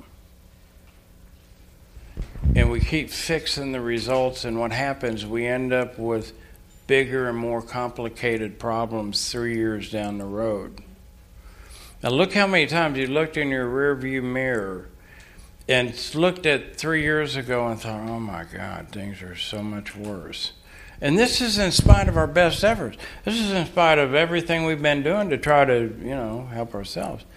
And we keep fixing the results, and what happens, we end up with bigger and more complicated problems three years down the road. Now look how many times you looked in your rearview mirror and looked at three years ago and thought, oh my God, things are so much worse. And this is in spite of our best efforts. This is in spite of everything we've been doing to try to, you know, help ourselves.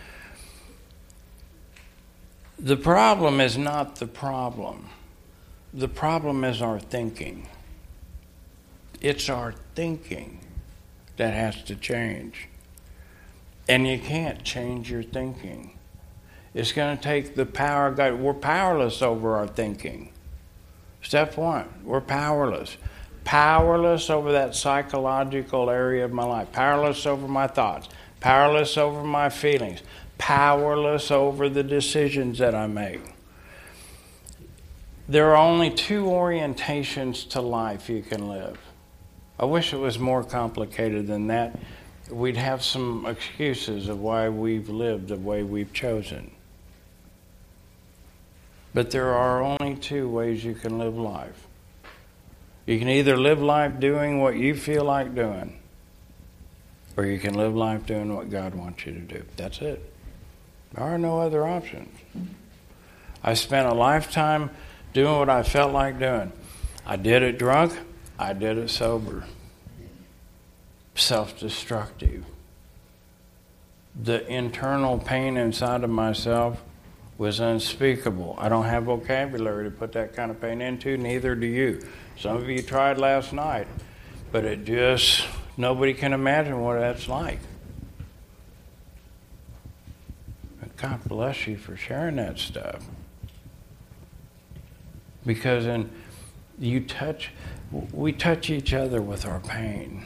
The problem is not the problem. The problem is our thinking. It's our thinking that has to change. And you can't change your thinking. It's going to take the power of God. We're powerless over our thinking. Step one, we're powerless. Powerless over that psychological area of my life. Powerless over my thoughts. Powerless over my feelings. Powerless over the decisions that I make. There are only two orientations to life you can live. I wish it was more complicated than that. We'd have some excuses of why we've lived the way we've chosen. But there are only two ways you can live life. You can either live life doing what you feel like doing, or you can live life doing what God wants you to do. That's it. There are no other options. I spent a lifetime doing what I felt like doing. I did it drunk. I did it sober. Self-destructive. The internal pain inside of myself was unspeakable. I don't have vocabulary to put that kind of pain into, neither do you. Some of you tried last night, but it just, nobody can imagine what that's like. But God bless you for sharing that stuff. Because in, you touch, we touch each other with our pain.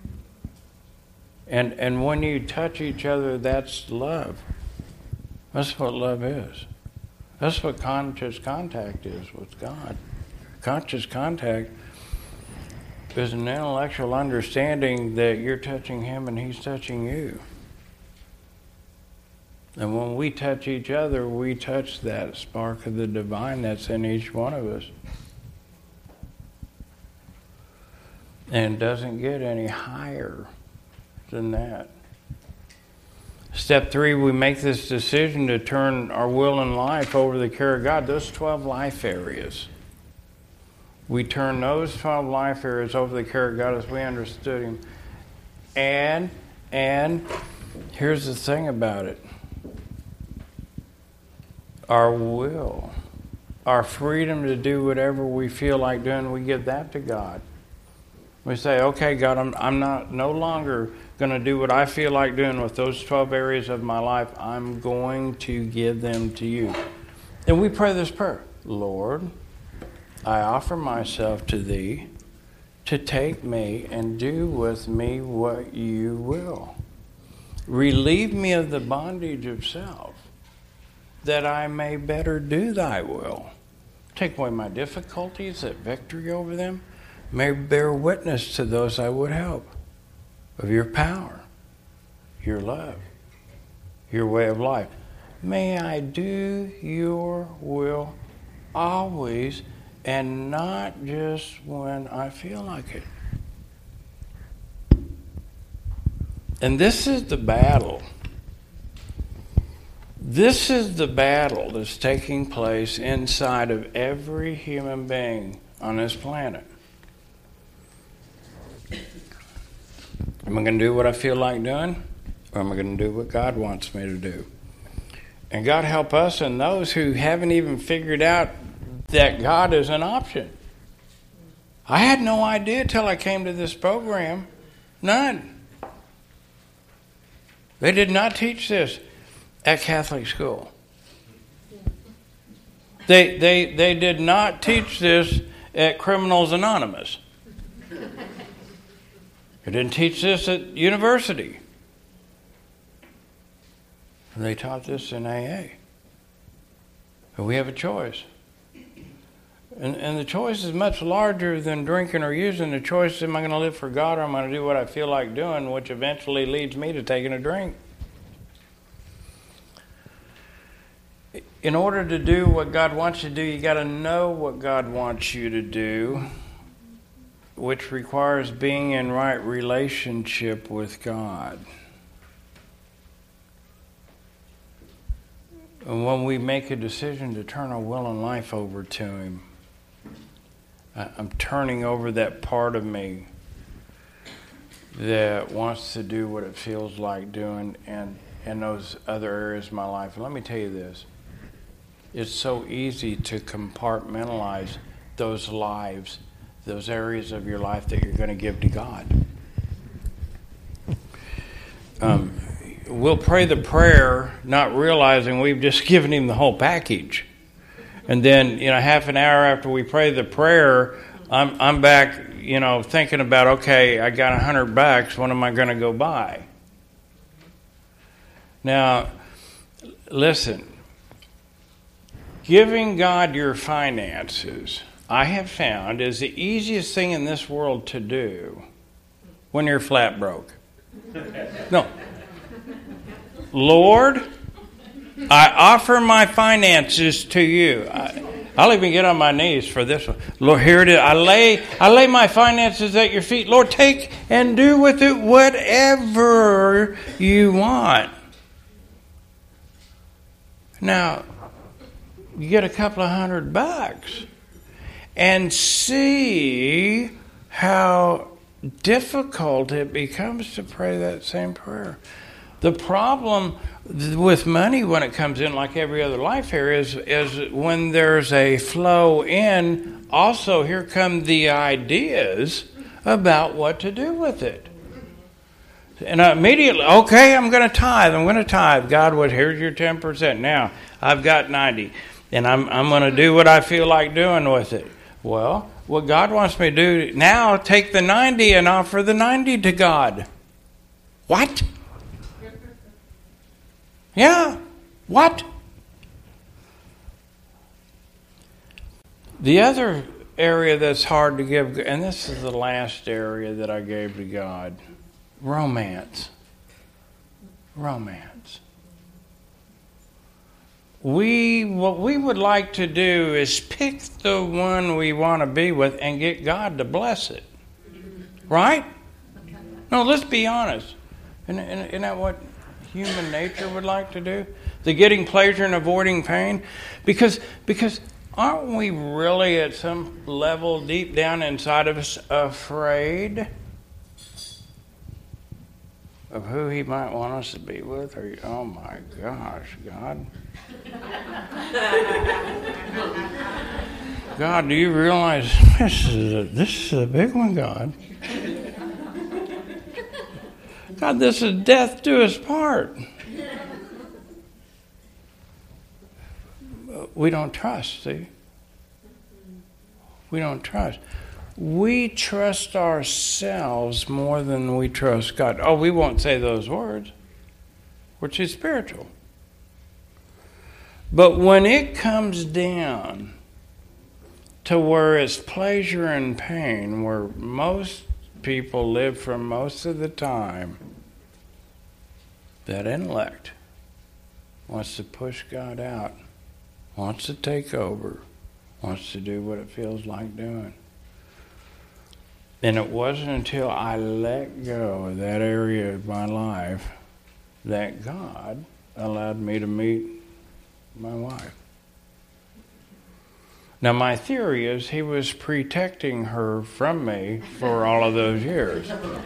And and when you touch each other, that's love. That's what love is. That's what conscious contact is with God. Conscious contact is an intellectual understanding that you're touching Him and He's touching you. And when we touch each other, we touch that spark of the divine that's in each one of us. And it doesn't get any higher than that. Step three, we make this decision to turn our will and life over to the care of God. Those twelve life areas. We turn those twelve life areas over to the care of God as we understood Him. And, and, here's the thing about it. Our will, our freedom to do whatever we feel like doing, we give that to God. We say, okay, God, I'm, I'm not no longer going to do what I feel like doing with those twelve areas of my life. I'm going to give them to you. And we pray this prayer. Lord, I offer myself to Thee to take me and do with me what You will. Relieve me of the bondage of self, that I may better do Thy will. Take away my difficulties, that victory over them may bear witness to those I would help of Your power, Your love, Your way of life. May I do Your will always and not just when I feel like it. And this is the battle. This is the battle that's taking place inside of every human being on this planet. Am I going to do what I feel like doing? Or am I going to do what God wants me to do? And God help us and those who haven't even figured out that God is an option. I had no idea till I came to this program. None. They did not teach this at Catholic school. They, they, they did not teach this at Criminals Anonymous. They didn't teach this at university. They taught this in A A. But we have a choice. And, and the choice is much larger than drinking or using. The choice is, am I going to live for God or am I going to do what I feel like doing, which eventually leads me to taking a drink. In order to do what God wants you to do, you got to know what God wants you to do. which requires being in right relationship with God. And when we make a decision to turn our will and life over to Him, I'm turning over that part of me that wants to do what it feels like doing and in those other areas of my life. And let me tell you this. It's so easy to compartmentalize those lives, those areas of your life that you're going to give to God. Um, we'll pray the prayer not realizing we've just given Him the whole package. And then, you know, half an hour after we pray the prayer, I'm I'm back, you know, thinking about, okay, I got a hundred bucks. What am I going to go buy? Now, listen. Giving God your finances, I have found, is the easiest thing in this world to do when you're flat broke. No. Lord, I offer my finances to you. I, I'll even get on my knees for this one. Lord, here it is. I lay, I lay my finances at your feet. Lord, take and do with it whatever you want. Now, you get a couple of hundred bucks and see how difficult it becomes to pray that same prayer. The problem with money when it comes in, like every other life here, is, is when there's a flow in, also here come the ideas about what to do with it. And immediately, okay, I'm going to tithe, I'm going to tithe. God, what? Here's your ten percent. Now, I've got ninety, and I'm I'm going to do what I feel like doing with it. Well, what God wants me to do now, take the ninety and offer the ninety to God. What? Yeah, what? The other area that's hard to give, and this is the last area that I gave to God, romance. Romance. We, what we would like to do is pick the one we want to be with and get God to bless it. Right? No, let's be honest. Isn't, isn't that what human nature would like to do? The getting pleasure and avoiding pain? Because, because aren't we really at some level deep down inside of us afraid of who He might want us to be with? Or, oh my gosh, God. God, do you realize this is a, this is a big one, God? God, this is death to us part. We don't trust, see? We don't trust. We trust ourselves more than we trust God. Oh, we won't say those words. We're too spiritual. But when it comes down to where it's pleasure and pain, where most people live for most of the time, that intellect wants to push God out, wants to take over, wants to do what it feels like doing. And it wasn't until I let go of that area of my life that God allowed me to meet my wife. Now, my theory is He was protecting her from me for all of those years.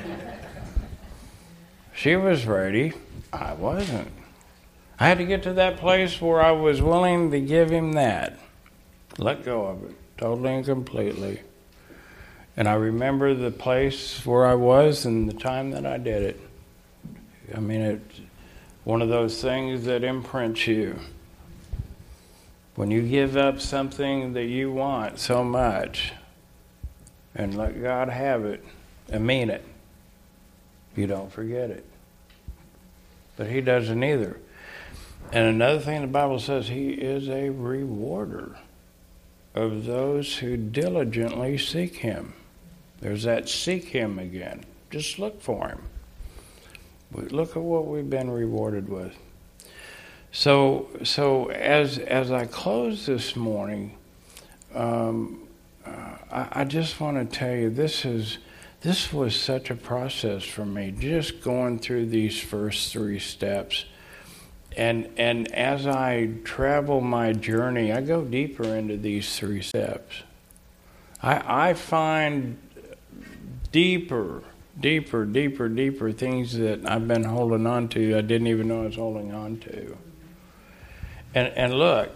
She was ready. I wasn't. I had to get to that place where I was willing to give Him that. Let go of it, totally and completely. And I remember the place where I was and the time that I did it. I mean, it's one of those things that imprints you. When you give up something that you want so much and let God have it and mean it, you don't forget it. But He doesn't either. And another thing the Bible says, He is a rewarder of those who diligently seek Him. There's that seek Him again. Just look for Him. Look at what we've been rewarded with. So, so as as I close this morning, um, uh, I, I just want to tell you, this is this was such a process for me, just going through these first three steps. And and as I travel my journey, I go deeper into these three steps. I I find deeper, deeper, deeper, deeper things that I've been holding on to I didn't even know I was holding on to. And and look,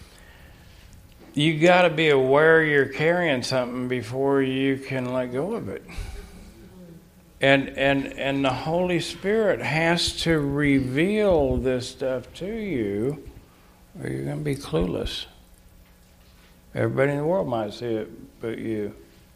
you got to be aware you're carrying something before you can let go of it. And and and the Holy Spirit has to reveal this stuff to you, or you're going to be clueless. Everybody in the world might see it, but you.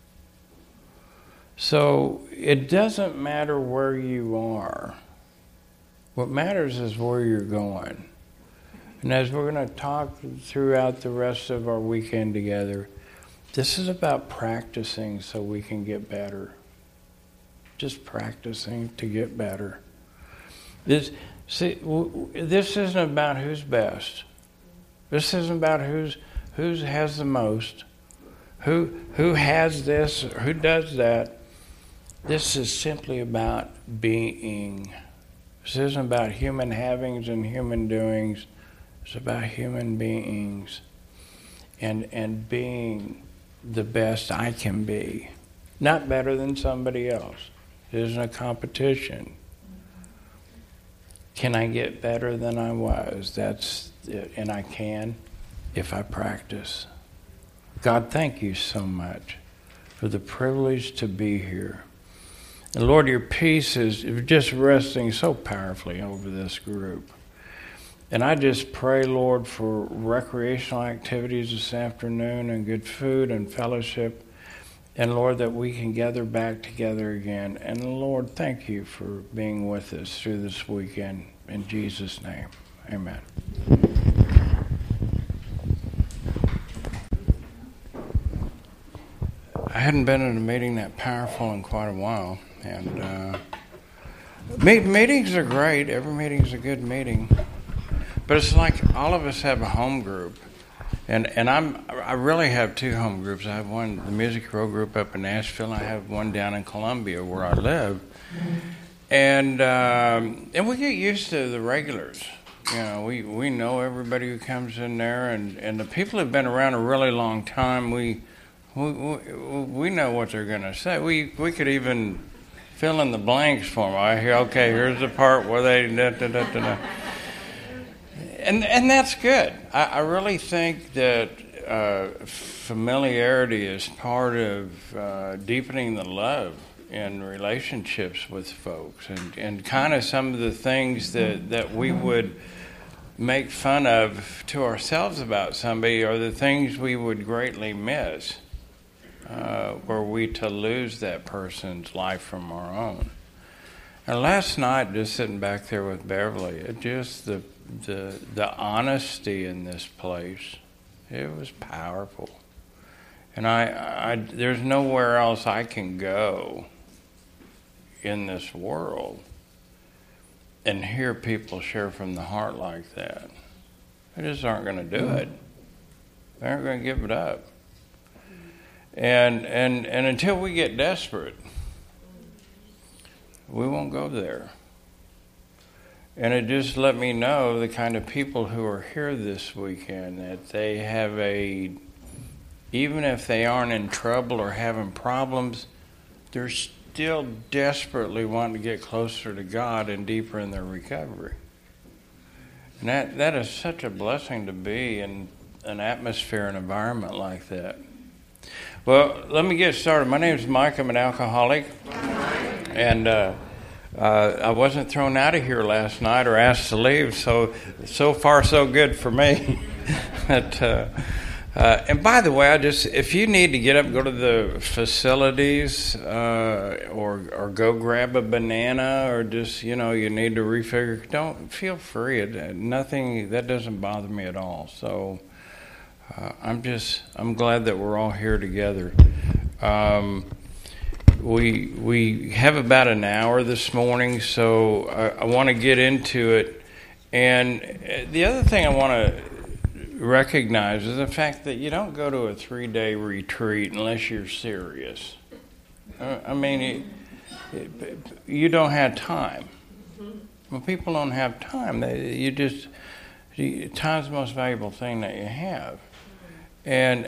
So it doesn't matter where you are. What matters is where you're going. And as we're going to talk throughout the rest of our weekend together, this is about practicing so we can get better. Just practicing to get better. This, see, w- this isn't about who's best. This isn't about who's who has the most, who who has this, or who does that. This is simply about being. This isn't about human havings and human doings. It's about human beings and and being the best I can be. Not better than somebody else. It isn't a competition. Can I get better than I was? That's it. And I can if I practice. God, thank you so much for the privilege to be here. And Lord, your peace is just resting so powerfully over this group. And I just pray, Lord, for recreational activities this afternoon and good food and fellowship. And Lord, that we can gather back together again. And Lord, thank you for being with us through this weekend. In Jesus' name, amen. I hadn't been in a meeting that powerful in quite a while. And uh, meet, meetings are great. Every meeting's a good meeting. But it's like all of us have a home group. And and I'm I really have two home groups. I have one, the Music Row group up in Nashville. And I have one down in Columbia where I live, and um, and we get used to the regulars. You know, we, we know everybody who comes in there, and, and the people who've been around a really long time. We we we, we know what they're going to say. We we could even fill in the blanks for them. I hear, okay, here's the part where they da da da da. da. And and that's good. I, I really think that uh, familiarity is part of uh, deepening the love in relationships with folks, and, and kind of some of the things that, that we would make fun of to ourselves about somebody are the things we would greatly miss uh, were we to lose that person's life from our own. And last night, just sitting back there with Beverly, it just the the the honesty in this place, it was powerful. And I, I there's nowhere else I can go in this world and hear people share from the heart like that. They just aren't going to do it. They aren't going to give it up. And and and until we get desperate, we won't go there. And it just let me know the kind of people who are here this weekend, that they have a, even if they aren't in trouble or having problems, they're still desperately wanting to get closer to God and deeper in their recovery. And that, that is such a blessing to be in an atmosphere and environment like that. Well, let me get started. My name is Mike. I'm an alcoholic. And uh, uh, I wasn't thrown out of here last night or asked to leave, so so far so good for me. but, uh, uh, and by the way, I just if you need to get up, go to the facilities, uh, or or go grab a banana, or just you know you need to refigure. Don't feel free. It, nothing that doesn't bother me at all. So uh, I'm just I'm glad that we're all here together. Um, We we have about an hour this morning, so I, I want to get into it. And the other thing I want to recognizes the fact that you don't go to a three-day retreat unless you're serious. Uh, I mean, it, it, you don't have time. Well, people don't have time. They, you just you, time's the most valuable thing that you have, and